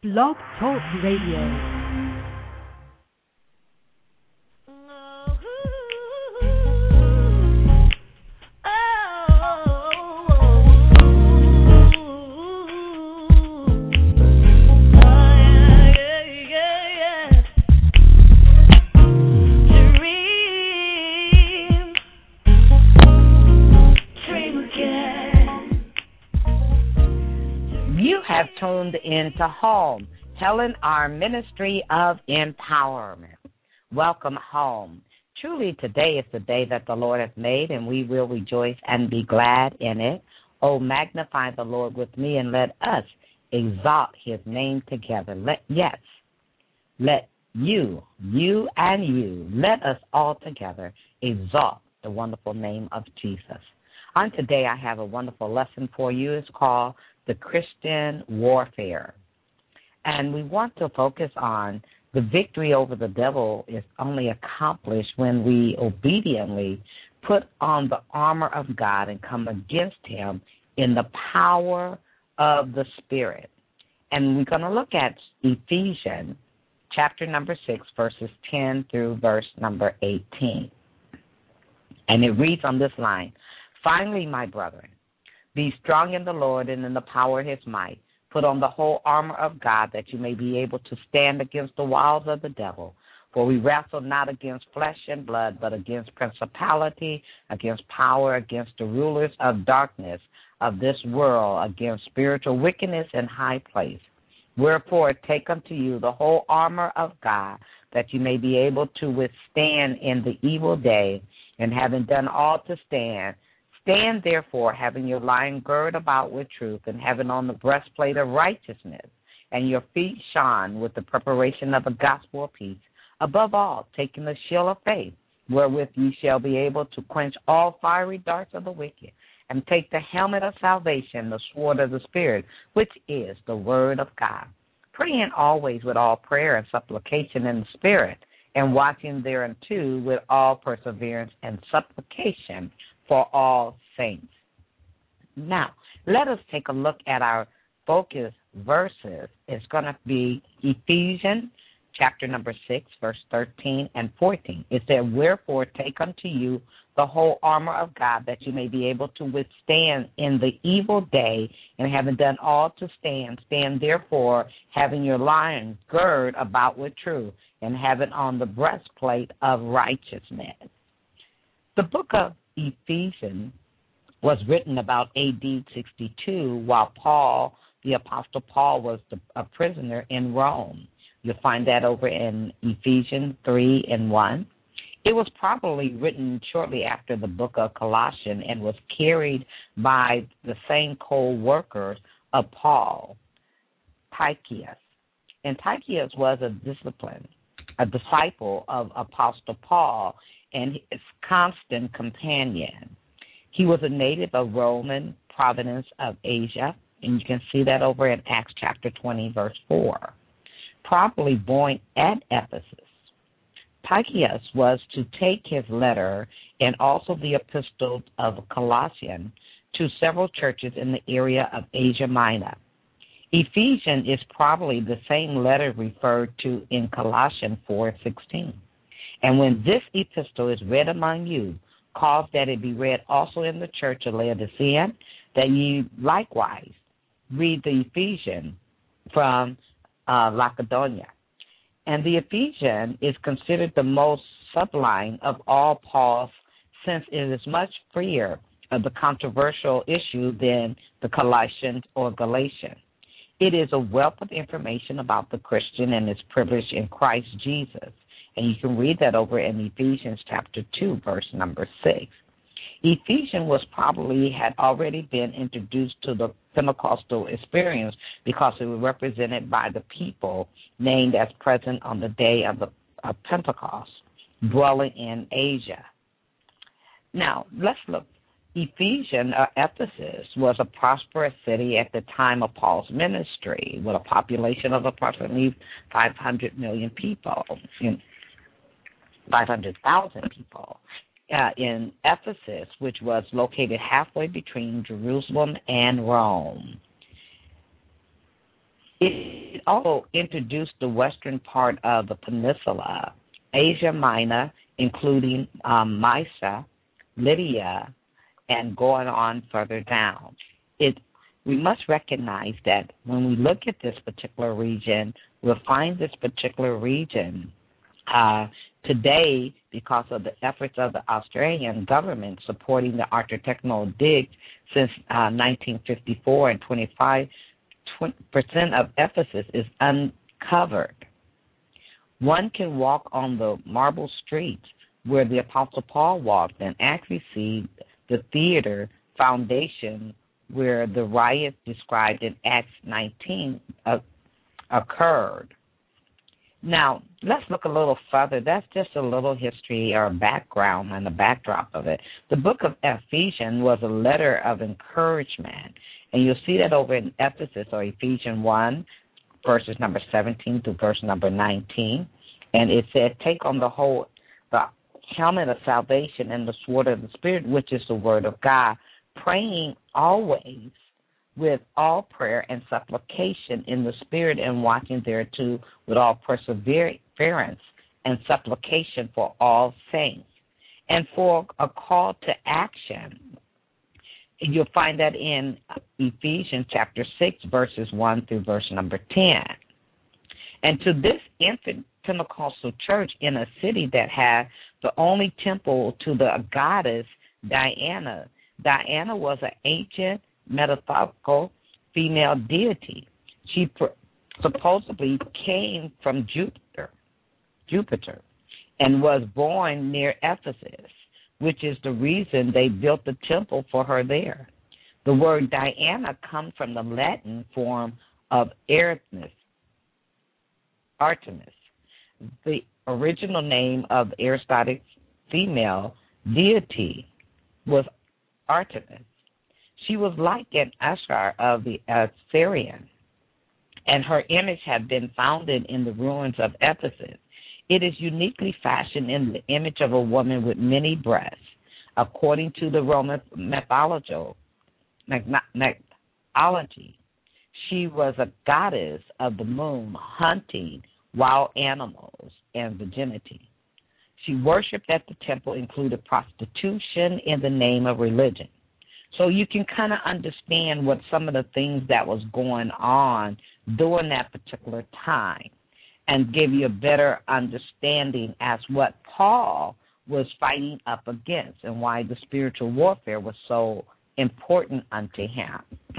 Blog Talk Radio. Tuned into home, Helen R. Ministry of Empowerment. Welcome home. Truly, today is the day that the Lord has made, and we will rejoice and be glad in it. Oh, magnify the Lord with me, and let us exalt his name together. Let you, let us all together exalt the wonderful name of Jesus. On today, I have a wonderful lesson for you. It's called The Christian Warfare. And we want to focus on the victory over the devil is only accomplished when we obediently put on the armor of God and come against him in the power of the Spirit. And we're going to look at Ephesians chapter number 6, verses 10 through verse number 18. And it reads on this line, "Finally, my brethren, be strong in the Lord and in the power of his might. Put on the whole armor of God that you may be able to stand against the wiles of the devil. For we wrestle not against flesh and blood, but against principality, against power, against the rulers of darkness of this world, against spiritual wickedness in high place. Wherefore take unto you the whole armor of God, that you may be able to withstand in the evil day, and having done all to stand, stand therefore, having your loins girded about with truth, and having on the breastplate of righteousness, and your feet shod with the preparation of the gospel of peace. Above all, taking the shield of faith, wherewith ye shall be able to quench all fiery darts of the wicked, and take the helmet of salvation, the sword of the Spirit, which is the word of God. Praying always with all prayer and supplication in the Spirit, and watching thereunto with all perseverance and supplication for all saints." Now, let us take a look at our focus verses. It's going to be Ephesians chapter number 6, verse 13 and 14. It said, "Wherefore take unto you the whole armor of God, that you may be able to withstand in the evil day, and having done all to stand, stand therefore, having your loins girded about with truth, and having on the breastplate of righteousness." The book of Ephesians was written about AD 62 while Paul, the Apostle Paul, was a prisoner in Rome. You'll find that over in Ephesians 3 and 1. It was probably written shortly after the book of Colossians and was carried by the same co-workers of Paul, Tychicus. And Tychicus was a disciple of Apostle Paul and his constant companion. He was a native of Roman province of Asia, and you can see that over in Acts chapter 20, verse 4. Probably born at Ephesus, Tychicus was to take his letter and also the epistle of Colossians to several churches in the area of Asia Minor. Ephesians is probably the same letter referred to in Colossians 4:16. And when this epistle is read among you, cause that it be read also in the church of Laodicea, that ye likewise read the Ephesians from Lacodonia. And the Ephesians is considered the most sublime of all Paul's, since it is much freer of the controversial issue than the Colossians or Galatians. It is a wealth of information about the Christian and his privilege in Christ Jesus. And you can read that over in Ephesians chapter 2, verse number 6. Ephesians had already been introduced to the Pentecostal experience because it was represented by the people named as present on the day of Pentecost, dwelling in Asia. Now, let's look. Ephesus was a prosperous city at the time of Paul's ministry, with a population of approximately 500 million people. 500,000 people in Ephesus, which was located halfway between Jerusalem and Rome. It also introduced the western part of the peninsula, Asia Minor, including Mysia, Lydia, and going on further down. We must recognize that when we look at this particular region, we'll find this particular region today, because of the efforts of the Australian government supporting the architectural dig since 1954, and 25% of Ephesus is uncovered. One can walk on the marble streets where the Apostle Paul walked and actually see the theater foundation where the riot described in Acts 19 occurred. Now, let's look a little further. That's just a little history or background and the backdrop of it. The book of Ephesians was a letter of encouragement, and you'll see that over in Ephesus, or Ephesians 1, verses number 17 to verse number 19. And it said, take on the helmet of salvation and the sword of the Spirit, which is the word of God, praying always with all prayer and supplication in the Spirit, and watching thereto with all perseverance and supplication for all saints. And for a call to action, you'll find that in Ephesians chapter 6, verses 1 through verse number 10. And to this infant Pentecostal church in a city that had the only temple to the goddess Diana. Diana was an ancient metaphorical female deity. She supposedly came from Jupiter, and was born near Ephesus, which is the reason they built the temple for her there. The word Diana comes from the Latin form of Artemis. The original name of the Aristotic female deity was Artemis. She was like an Ashtar of the Assyrian, and her image had been found in the ruins of Ephesus. It is uniquely fashioned in the image of a woman with many breasts. According to the Roman mythology, she was a goddess of the moon, hunting wild animals and virginity. She worshipped at the temple included prostitution in the name of religion. So you can kind of understand what some of the things that was going on during that particular time, and give you a better understanding as what Paul was fighting up against and why the spiritual warfare was so important unto him.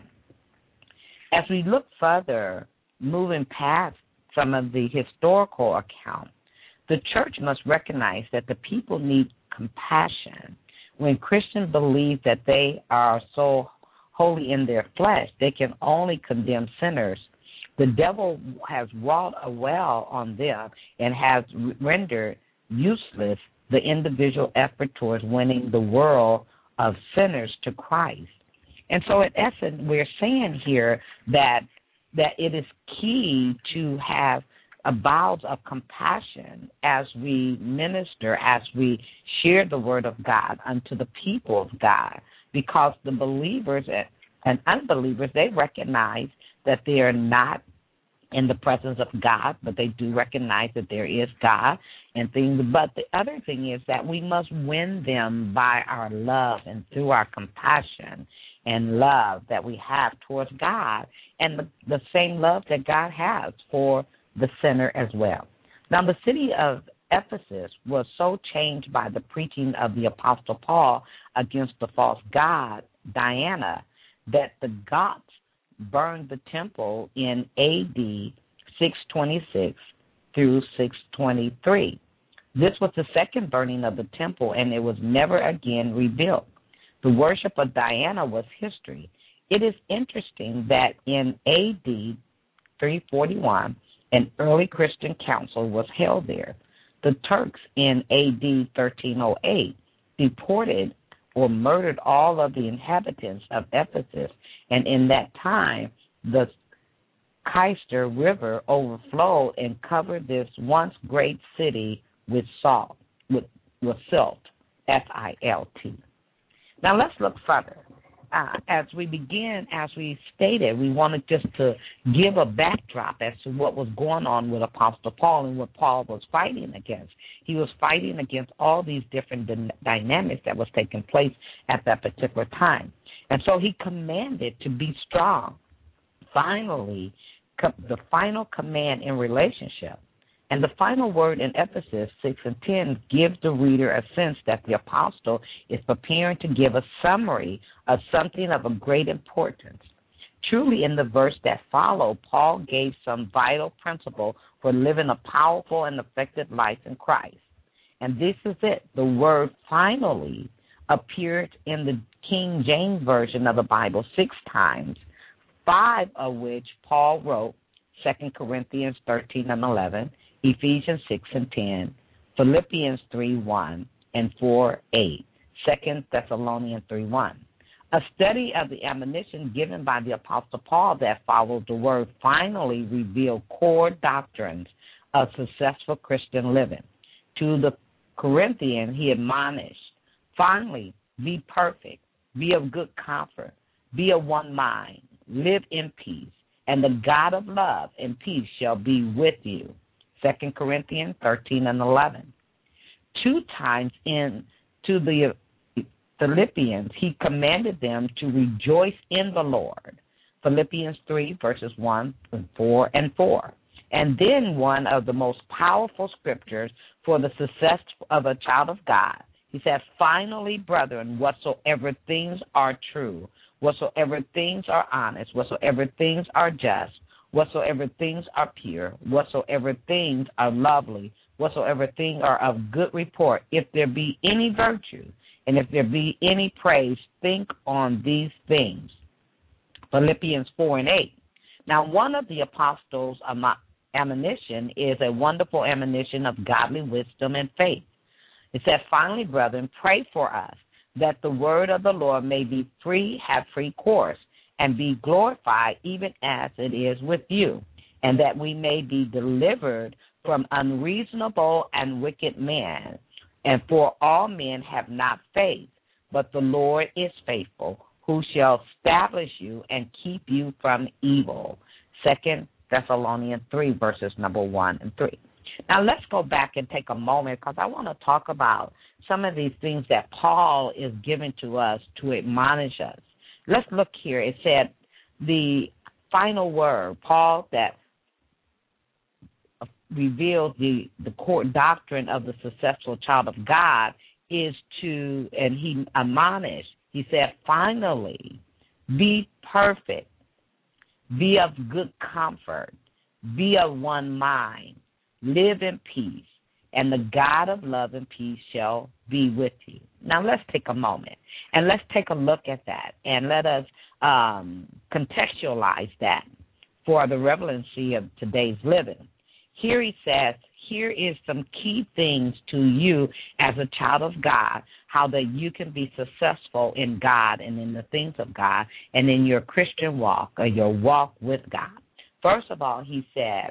As we look further, moving past some of the historical accounts, the church must recognize that the people need compassion. When Christians believe that they are so holy in their flesh, they can only condemn sinners. The devil has wrought a well on them and has rendered useless the individual effort towards winning the world of sinners to Christ. And so in essence, we're saying here that it is key to have a bowels of compassion as we minister, as we share the word of God unto the people of God, because the believers and unbelievers, they recognize that they are not in the presence of God, but they do recognize that there is God and things. But the other thing is that we must win them by our love and through our compassion and love that we have towards God, and the same love that God has for the sinner as well. Now, the city of Ephesus was so changed by the preaching of the Apostle Paul against the false god Diana that the Goths burned the temple in A.D. 626 through 623. This was the second burning of the temple, and it was never again rebuilt. The worship of Diana was history. It is interesting that in A.D. 341, an early Christian council was held there. The Turks in A.D. 1308 deported or murdered all of the inhabitants of Ephesus, and in that time, the Cayster River overflowed and covered this once great city with silt, S-I-L-T. Now let's look further. as we begin, as we stated, we wanted just to give a backdrop as to what was going on with Apostle Paul and what Paul was fighting against. He was fighting against all these different dynamics that was taking place at that particular time. And so he commanded to be strong. Finally, the final command in relationship. And the final word in Ephesus 6 and 10 gives the reader a sense that the apostle is preparing to give a summary of something of a great importance. Truly, in the verse that followed, Paul gave some vital principle for living a powerful and effective life in Christ. And this is it. The word finally appeared in the King James Version of the Bible 6 times, 5 of which Paul wrote, 2 Corinthians 13 and 11, Ephesians 6 and 10, Philippians 3:1 and 4:8, 2 Thessalonians 3:1. A study of the admonition given by the Apostle Paul that followed the word finally revealed core doctrines of successful Christian living. To the Corinthians, he admonished, finally, be perfect, be of good comfort, be of one mind, live in peace, and the God of love and peace shall be with you. 2 Corinthians 13 and 11. 2 times to the Philippians, he commanded them to rejoice in the Lord. Philippians 3, verses 1 and 4 and 4. And then one of the most powerful scriptures for the success of a child of God. He said, finally, brethren, whatsoever things are true, whatsoever things are honest, whatsoever things are just, whatsoever things are pure, whatsoever things are lovely, whatsoever things are of good report, if there be any virtue, and if there be any praise, think on these things. Philippians 4 and 8. Now, one of the apostles' admonition is a wonderful admonition of godly wisdom and faith. It says, finally, brethren, pray for us, that the word of the Lord may be free, have free course, and be glorified even as it is with you, and that we may be delivered from unreasonable and wicked men. And for all men have not faith, but the Lord is faithful, who shall establish you and keep you from evil. 2 Thessalonians 3, verses number 1 and 3. Now, let's go back and take a moment, because I want to talk about some of these things that Paul is giving to us to admonish us. Let's look here. It said the final word, Paul, that revealed the core doctrine of the successful child of God is to, and he admonished, he said, finally, be perfect, be of good comfort, be of one mind, live in peace, and the God of love and peace shall be with you. Now, let's take a moment, and let's take a look at that, and let us contextualize that for the relevancy of today's living. Here he says, here is some key things to you as a child of God, how that you can be successful in God and in the things of God and in your Christian walk or your walk with God. First of all, he said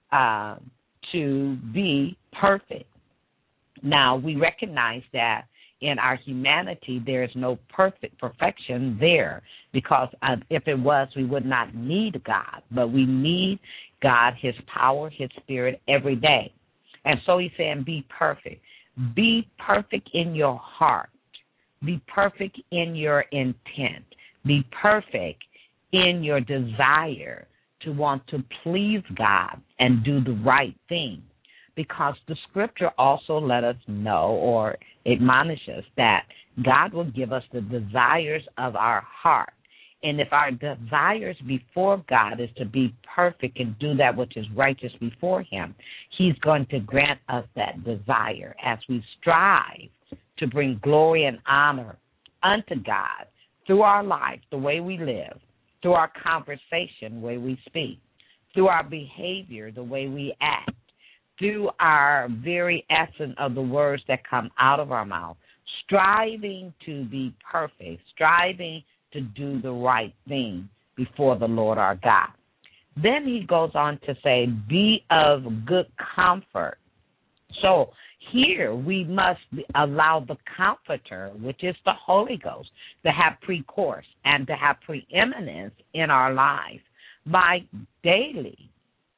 to be perfect. Now, we recognize that in our humanity, there is no perfection there, because if it was, we would not need God. But we need God, His power, His Spirit every day. And so he's saying be perfect. Be perfect in your heart. Be perfect in your intent. Be perfect in your desire to want to please God and do the right thing. Because the scripture also let us know or admonish us that God will give us the desires of our heart. And if our desires before God is to be perfect and do that which is righteous before Him, He's going to grant us that desire as we strive to bring glory and honor unto God through our life, the way we live, through our conversation, the way we speak, through our behavior, the way we act, through our very essence of the words that come out of our mouth, striving to be perfect, striving to do the right thing before the Lord our God. Then he goes on to say, be of good comfort. So Here we must allow the Comforter, which is the Holy Ghost, to have pre-course and to have preeminence in our lives by daily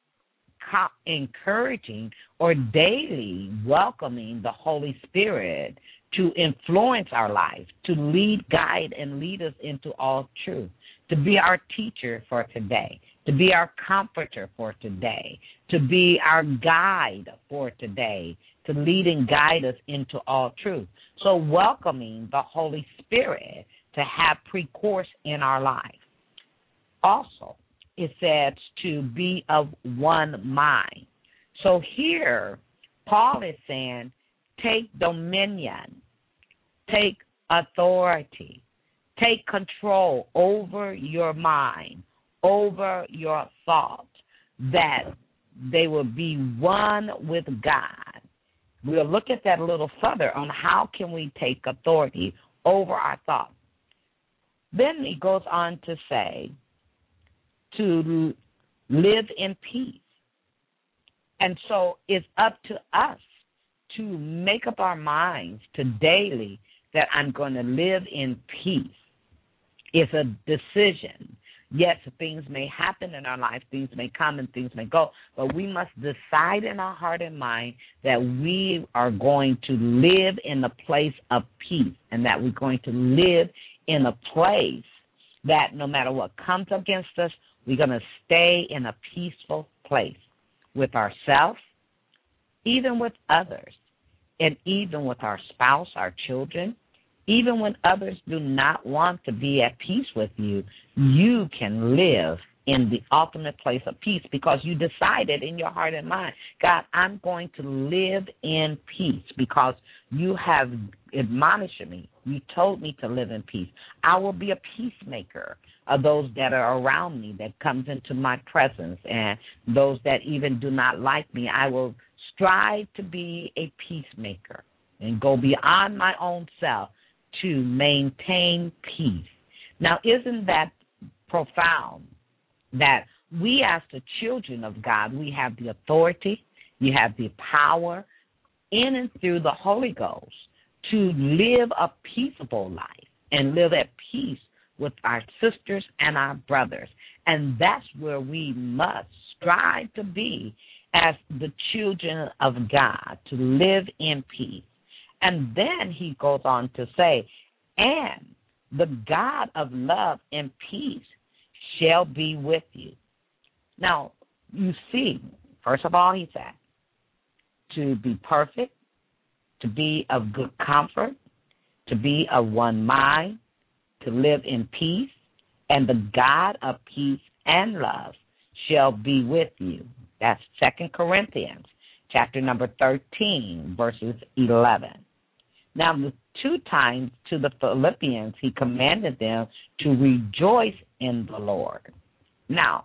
encouraging or daily welcoming the Holy Spirit to influence our lives, to lead, guide, and lead us into all truth, to be our teacher for today, to be our comforter for today, to be our guide for today, to lead and guide us into all truth. So welcoming the Holy Spirit to have pre-course in our life. Also, it says to be of one mind. So here, Paul is saying, take dominion, take authority, take control over your mind, over your thoughts, that they will be one with God. We'll look at that a little further on how can we take authority over our thoughts. Then he goes on to say to live in peace. And so it's up to us to make up our minds to daily that I'm going to live in peace. It's a decision. Yes, things may happen in our life, things may come and things may go, but we must decide in our heart and mind that we are going to live in a place of peace and that we're going to live in a place that no matter what comes against us, we're going to stay in a peaceful place with ourselves, even with others, and even with our spouse, our children. Even when others do not want to be at peace with you, you can live in the ultimate place of peace because you decided in your heart and mind, God, I'm going to live in peace because you have admonished me. You told me to live in peace. I will be a peacemaker of those that are around me, that comes into my presence, and those that even do not like me. I will strive to be a peacemaker and go beyond my own self to maintain peace. Now, isn't that profound that we as the children of God, we have the authority, you have the power in and through the Holy Ghost to live a peaceable life and live at peace with our sisters and our brothers. And that's where we must strive to be as the children of God, to live in peace. And then he goes on to say, and the God of love and peace shall be with you. Now, you see, first of all, he said, to be perfect, to be of good comfort, to be of one mind, to live in peace, and the God of peace and love shall be with you. That's 2 Corinthians, chapter number 13, verses 11. Now, the 2 times to the Philippians, he commanded them to rejoice in the Lord. Now,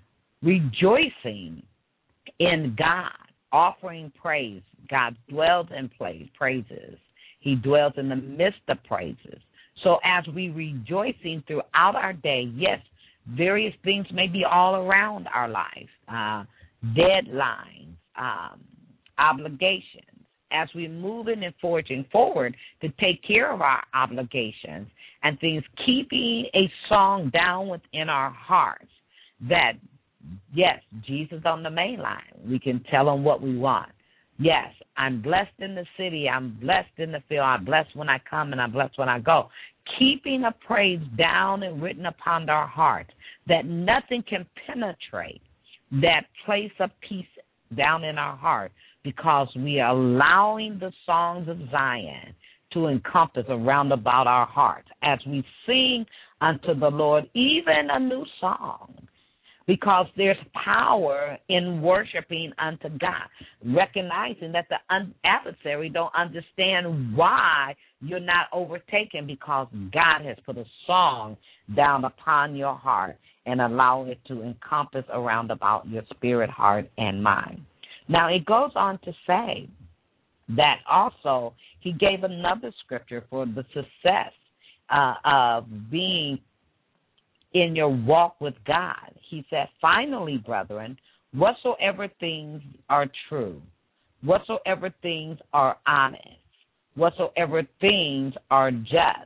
rejoicing in God, offering praise. God dwells in praises. He dwells in the midst of praises. So as we rejoicing throughout our day, yes, various things may be all around our lives, deadlines, obligations. As we're moving and forging forward to take care of our obligations and things, keeping a song down within our hearts that, yes, Jesus on the main line. We can tell him what we want. Yes, I'm blessed in the city. I'm blessed in the field. I'm blessed when I come and I'm blessed when I go. Keeping a praise down and written upon our hearts that nothing can penetrate that place of peace down in our heart, because we are allowing the songs of Zion to encompass around about our hearts as we sing unto the Lord even a new song, because there's power in worshiping unto God, recognizing that the adversary don't understand why you're not overtaken, because God has put a song down upon your heart and allow it to encompass around about your spirit, heart, and mind. Now, it goes on to say that also he gave another scripture for the success of being in your walk with God. He said, finally, brethren, whatsoever things are true, whatsoever things are honest, whatsoever things are just,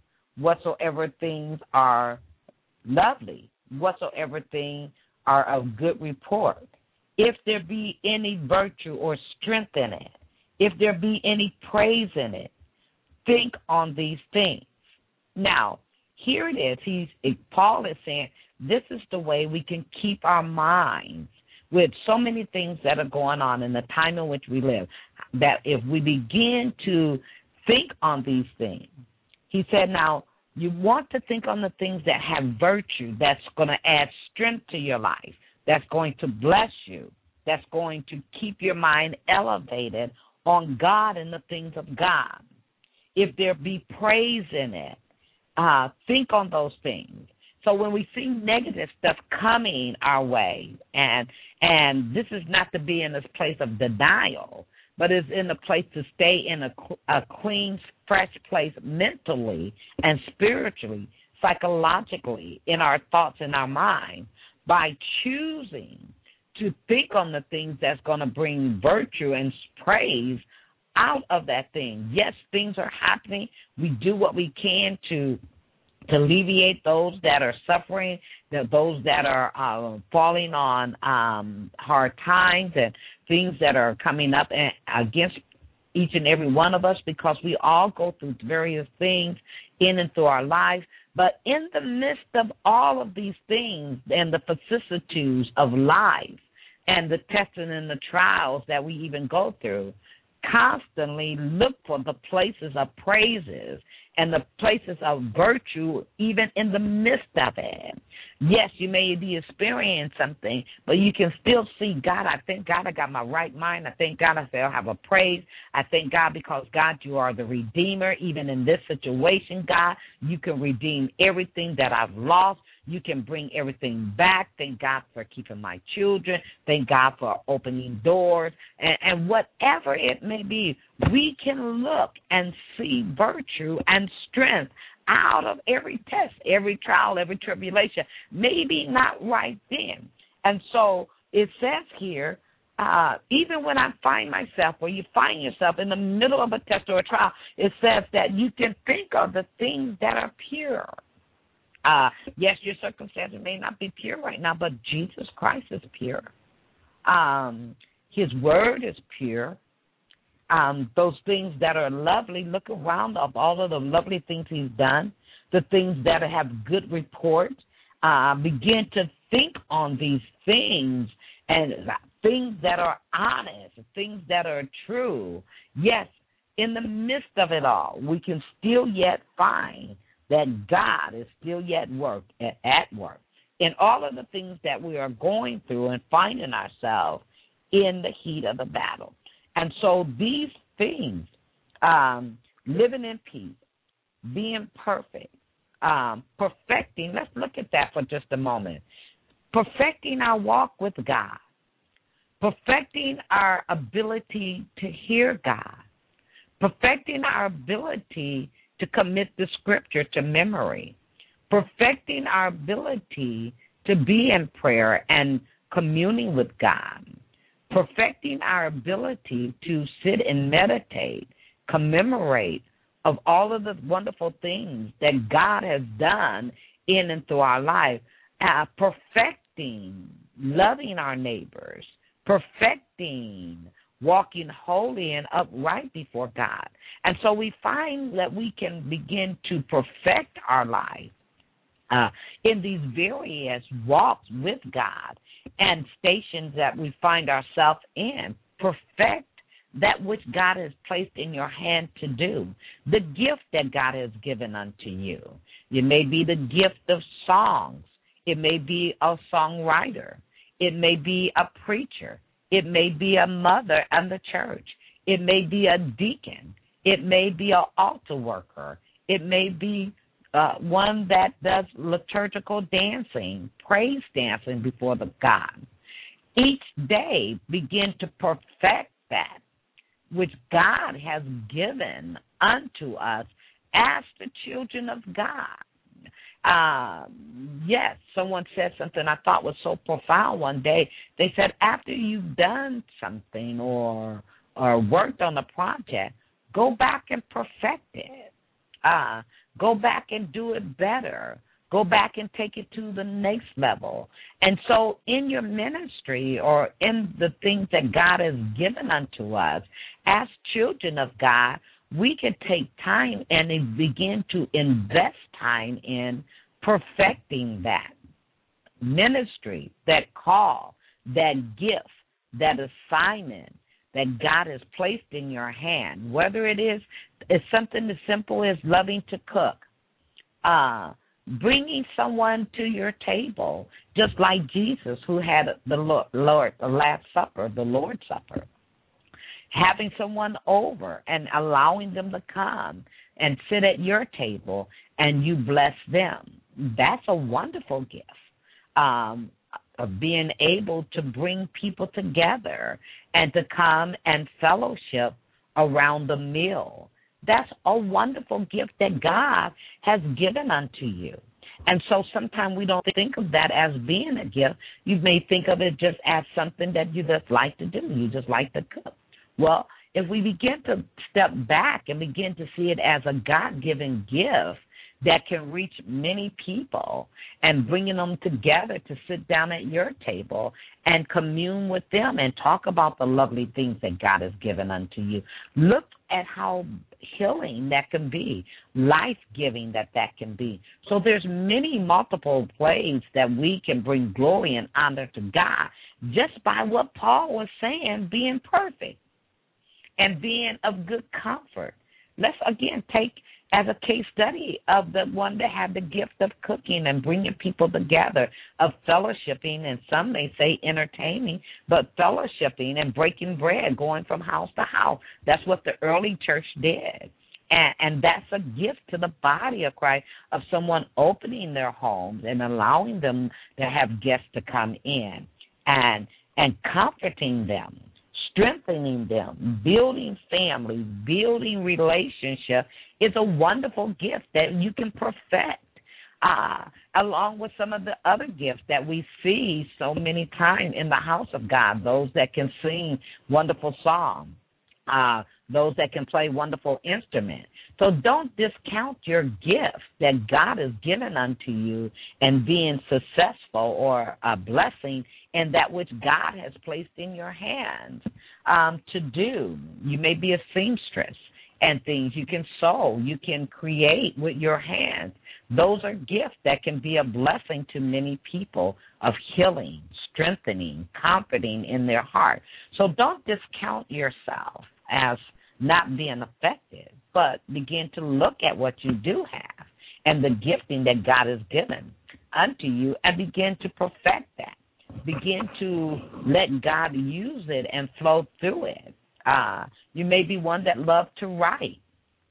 whatsoever things are lovely, whatsoever things are of good report, if there be any virtue or strength in it, if there be any praise in it, think on these things. Now, here it is. Paul is saying this is the way we can keep our minds with so many things that are going on in the time in which we live, that if we begin to think on these things, he said, now, you want to think on the things that have virtue, that's going to add strength to your life, that's going to bless you, that's going to keep your mind elevated on God and the things of God. If there be praise in it, think on those things. So when we see negative stuff coming our way, and this is not to be in this place of denial, but it's in the place to stay in a clean, fresh place mentally and spiritually, psychologically, in our thoughts and our mind, by choosing to think on the things that's going to bring virtue and praise out of that thing. Yes, things are happening. We do what we can to alleviate those that are suffering, those that are falling on hard times and things that are coming up against each and every one of us, because we all go through various things in and through our lives. But in the midst of all of these things and the vicissitudes of life and the testing and the trials that we even go through, constantly look for the places of praises and the places of virtue, even in the midst of it. Yes, you may be experiencing something, but you can still see, God, I thank God I got my right mind. I thank God I still have a praise. I thank God because, God, you are the Redeemer. Even in this situation, God, you can redeem everything that I've lost. You can bring everything back. Thank God for keeping my children. Thank God for opening doors. And whatever it may be, we can look and see virtue and strength out of every test, every trial, every tribulation. Maybe not right then. And so it says here, even when I find myself, or you find yourself in the middle of a test or a trial, it says that you can think of the things that are pure. Yes, your circumstances may not be pure right now, but Jesus Christ is pure. His word is pure. Those things that are lovely, look around of all of the lovely things he's done, the things that have good report. Begin to think on these things, and things that are honest, things that are true. Yes, in the midst of it all, we can still yet find that God is still yet at work in all of the things that we are going through and finding ourselves in the heat of the battle. And so these things, living in peace, being perfect, perfecting, let's look at that for just a moment. Perfecting our walk with God, perfecting our ability to hear God, perfecting our ability to commit the scripture to memory, perfecting our ability to be in prayer and communing with God, perfecting our ability to sit and meditate, commemorate of all of the wonderful things that God has done in and through our life, perfecting loving our neighbors, perfecting walking holy and upright before God. And so we find that we can begin to perfect our life in these various walks with God and stations that we find ourselves in. Perfect that which God has placed in your hand to do, the gift that God has given unto you. It may be the gift of songs. It may be a songwriter. It may be a preacher. It may be a mother in the church. It may be a deacon. It may be an altar worker. It may be one that does liturgical dancing, praise dancing before the God. Each day begin to perfect that which God has given unto us as the children of God. Yes, someone said something I thought was so profound one day. They said, after you've done something or or worked on a project, go back and perfect it. Go back and do it better. Go back and take it to the next level. And so in your ministry or in the things that God has given unto us, as children of God, we can take time and begin to invest time in perfecting that ministry, that call, that gift, that assignment that God has placed in your hand, whether it's something as simple as loving to cook, bringing someone to your table, just like Jesus, who had the Last Supper, the Lord's Supper, having someone over and allowing them to come and sit at your table and you bless them. That's a wonderful gift. Of being able to bring people together and to come and fellowship around the meal. That's a wonderful gift that God has given unto you. And so sometimes we don't think of that as being a gift. You may think of it just as something that you just like to do. You just like to cook. Well, if we begin to step back and begin to see it as a God-given gift that can reach many people and bringing them together to sit down at your table and commune with them and talk about the lovely things that God has given unto you. Look at how healing that can be, life-giving that can be. So there's many multiple ways that we can bring glory and honor to God just by what Paul was saying, being perfect and being of good comfort. Let's, again, take as a case study of the one that had the gift of cooking and bringing people together, of fellowshipping, and some may say entertaining, but fellowshipping and breaking bread, going from house to house. That's what the early church did. And that's a gift to the body of Christ, of someone opening their homes and allowing them to have guests to come in and comforting them, strengthening them, building families, building relationships is a wonderful gift that you can perfect, along with some of the other gifts that we see so many times in the house of God, those that can sing wonderful songs, those that can play wonderful instruments. So don't discount your gift that God has given unto you and being successful or a blessing in that which God has placed in your hands to do. You may be a seamstress and things. You can sew. You can create with your hands. Those are gifts that can be a blessing to many people of healing, strengthening, comforting in their heart. So don't discount yourself as not being effective, but begin to look at what you do have and the gifting that God has given unto you and begin to perfect that. Begin to let God use it and flow through it. You may be one that loves to write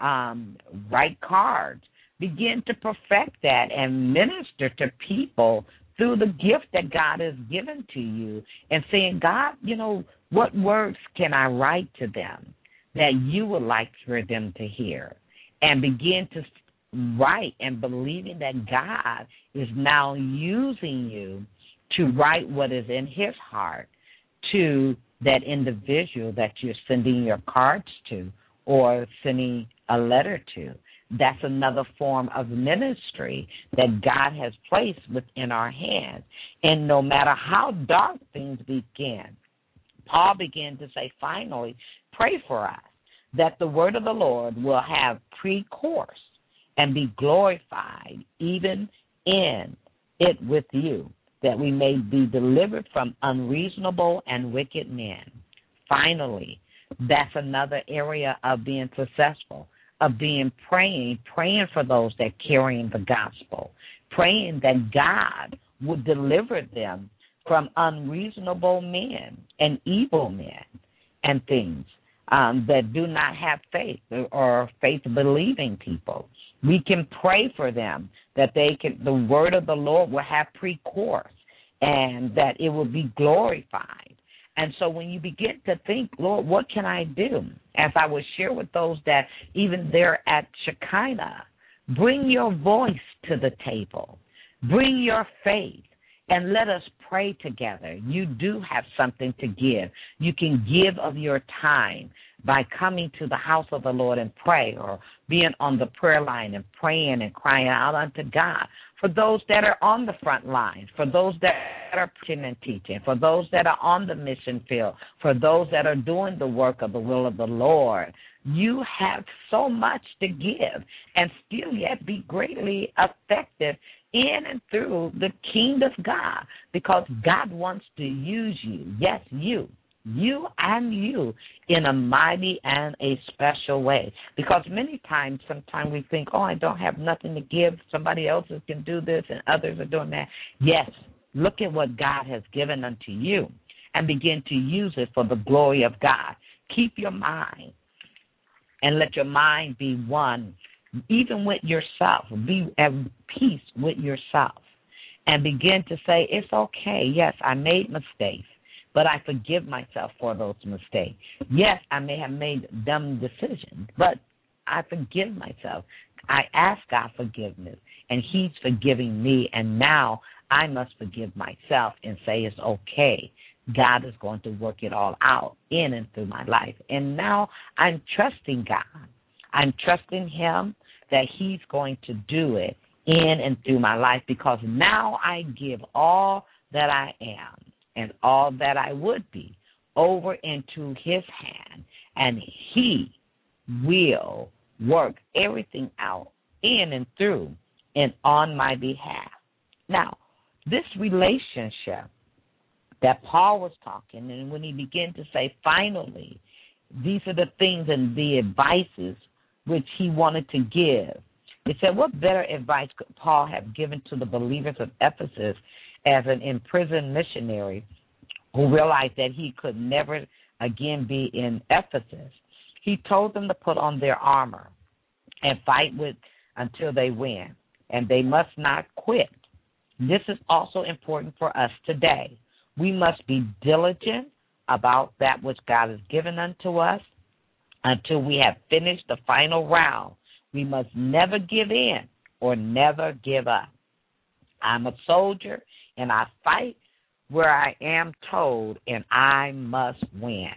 cards. Begin to perfect that and minister to people through the gift that God has given to you and saying, God, what words can I write to them that you would like for them to hear? And begin to write and believing that God is now using you to write what is in his heart to that individual that you're sending your cards to or sending a letter to. That's another form of ministry that God has placed within our hands. And no matter how dark things begin, Paul began to say, finally, pray for us that the word of the Lord will have pre-course and be glorified even in it with you, that we may be delivered from unreasonable and wicked men. Finally, that's another area of being successful, of being praying for those that carrying the gospel, praying that God would deliver them from unreasonable men and evil men and things that do not have faith or faith-believing people. We can pray for them that the word of the Lord will have pre-course and that it will be glorified. And so when you begin to think, Lord, what can I do? As I would share with those that even there at Shekinah, bring your voice to the table. Bring your faith And let us pray together. You do have something to give. You can give of your time by coming to the house of the Lord and pray, or being on the prayer line and praying and crying out unto God. For those that are on the front lines, for those that are preaching and teaching, for those that are on the mission field, for those that are doing the work of the will of the Lord, you have so much to give and still yet be greatly effective in and through the kingdom of God, because God wants to use you. Yes, you and you in a mighty and a special way. Because sometimes we think, I don't have nothing to give. Somebody else can do this and others are doing that. Yes, look at what God has given unto you and begin to use it for the glory of God. Keep your mind and let your mind be one, even with yourself. Be at peace with yourself and begin to say, it's okay. Yes, I made mistakes, but I forgive myself for those mistakes. Yes, I may have made dumb decisions, but I forgive myself. I ask God forgiveness, and He's forgiving me, and now I must forgive myself and say it's okay. God is going to work it all out in and through my life. And now I'm trusting God. I'm trusting Him that He's going to do it in and through my life, because now I give all that I am and all that I would be over into His hand, and He will work everything out in and through and on my behalf. Now, this relationship that Paul was talking, and when he began to say, finally, these are the things and the advices which he wanted to give. He said, what better advice could Paul have given to the believers of Ephesus as an imprisoned missionary who realized that he could never again be in Ephesus? He told them to put on their armor and fight until they win, and they must not quit. This is also important for us today. We must be diligent about that which God has given unto us until we have finished the final round. We must never give in or never give up. I'm a soldier, and I fight where I am told, and I must win.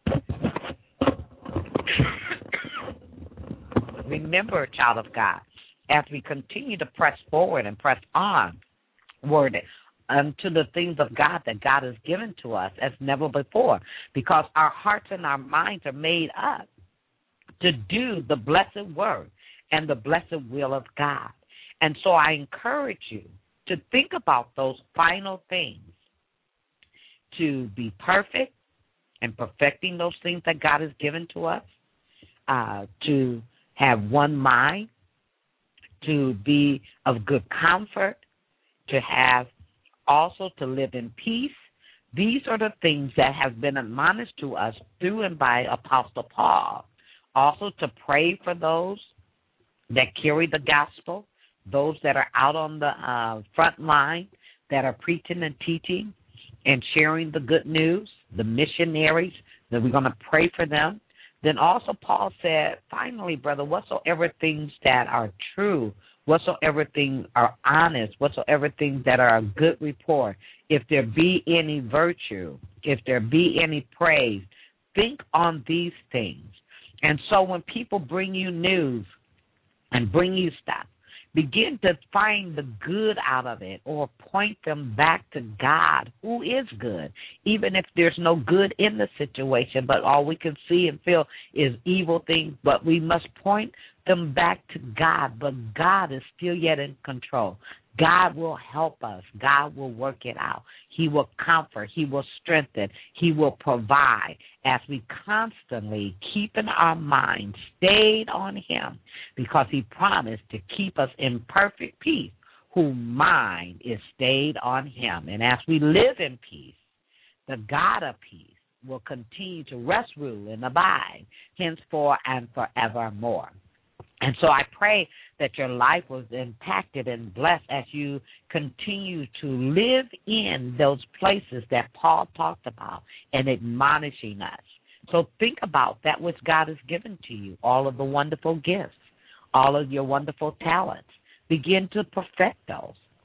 Remember, child of God, as we continue to press forward and press onward unto the things of God that God has given to us as never before, because our hearts and our minds are made up to do the blessed word and the blessed will of God. And so I encourage you to think about those final things, to be perfect and perfecting those things that God has given to us, to have one mind, to be of good comfort, to have also to live in peace. These are the things that have been admonished to us through and by Apostle Paul. Also to pray for those that carry the gospel, those that are out on the front line that are preaching and teaching and sharing the good news, the missionaries, that we're going to pray for them. Then also Paul said, finally, brother, whatsoever things that are true, whatsoever things are honest, whatsoever things that are a good report, if there be any virtue, if there be any praise, think on these things. And so when people bring you news and bring you stuff, begin to find the good out of it, or point them back to God, who is good, even if there's no good in the situation, but all we can see and feel is evil things. But we must point them back to God, but God is still yet in control. God will help us. God will work it out. He will comfort. He will strengthen. He will provide as we constantly keep in our minds stayed on Him, because He promised to keep us in perfect peace, whose mind is stayed on Him. And as we live in peace, the God of peace will continue to rest, rule, and abide henceforth and forevermore. And so I pray that your life was impacted and blessed as you continue to live in those places that Paul talked about and admonishing us. So think about that which God has given to you, all of the wonderful gifts, all of your wonderful talents. Begin to perfect those.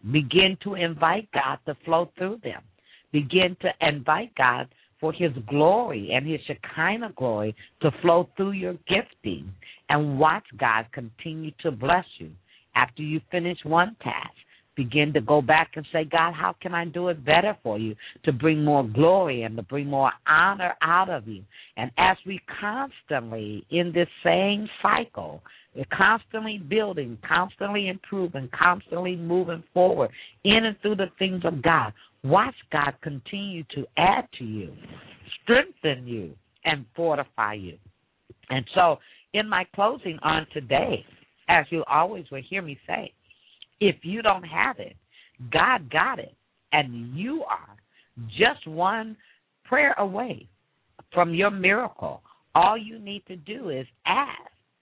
Begin to invite God to flow through them. Begin to invite God for his glory and his Shekinah glory to flow through your gifting, and watch God continue to bless you. After you finish one task, begin to go back and say, God, how can I do it better for you to bring more glory and to bring more honor out of you? And as we constantly, in this same cycle, we're constantly building, constantly improving, constantly moving forward in and through the things of God, watch God continue to add to you, strengthen you, and fortify you. And so in my closing on today, as you always will hear me say, if you don't have it, God got it, and you are just one prayer away from your miracle. All you need to do is ask,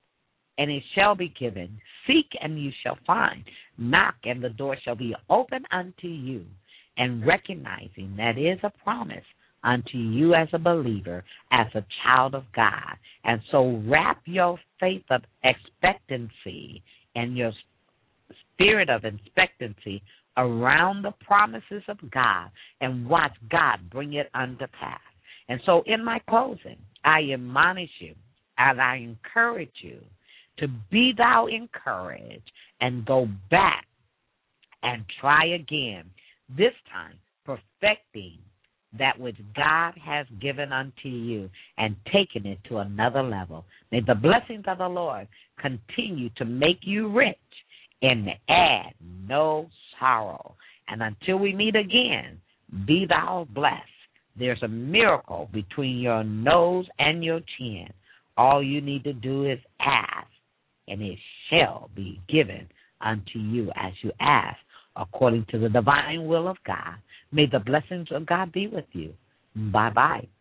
and it shall be given. Seek, and you shall find. Knock, and the door shall be open unto you. And recognizing that is a promise unto you as a believer, as a child of God. And so wrap your faith of expectancy and your spirit of expectancy around the promises of God and watch God bring it unto pass. And so in my closing, I admonish you and I encourage you to be thou encouraged and go back and try again, this time perfecting that which God has given unto you and taking it to another level. May the blessings of the Lord continue to make you rich and add no sorrow. And until we meet again, be thou blessed. There's a miracle between your nose and your chin. All you need to do is ask, and it shall be given unto you as you ask, according to the divine will of God. May the blessings of God be with you. Bye-bye.